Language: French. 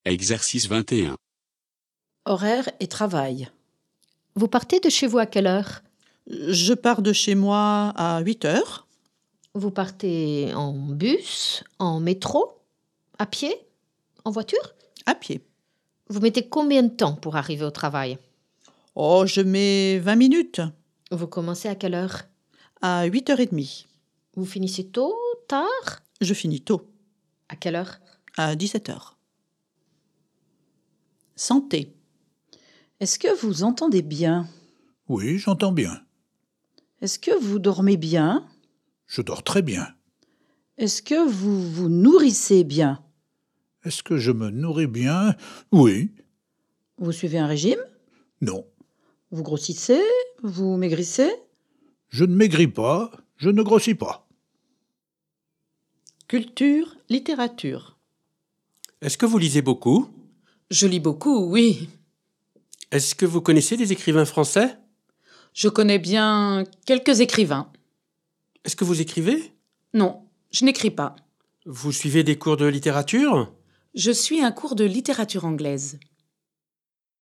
Exercice 21. Horaire et travail. Vous partez de chez vous à quelle heure? Je pars de chez moi à 8 heures. Vous partez en bus, en métro, à pied, en voiture? À pied. Vous mettez combien de temps pour arriver au travail? Oh, je mets 20 minutes. Vous commencez à quelle heure? À 8h30. Vous finissez tôt, tard? Je finis tôt. À quelle heure? À 17h. Santé. Est-ce que vous entendez bien? Oui, j'entends bien. Est-ce que vous dormez bien? Je dors très bien. Est-ce que vous vous nourrissez bien? Est-ce que je me nourris bien? Oui. Vous suivez un régime? Non. Vous grossissez? Vous maigrissez? Je ne maigris pas, je ne grossis pas. Culture, littérature. Est-ce que vous lisez beaucoup? Je lis beaucoup, oui. Est-ce que vous connaissez des écrivains français? Je connais bien quelques écrivains. Est-ce que vous écrivez? Non, je n'écris pas. Vous suivez des cours de littérature? Je suis un cours de littérature anglaise.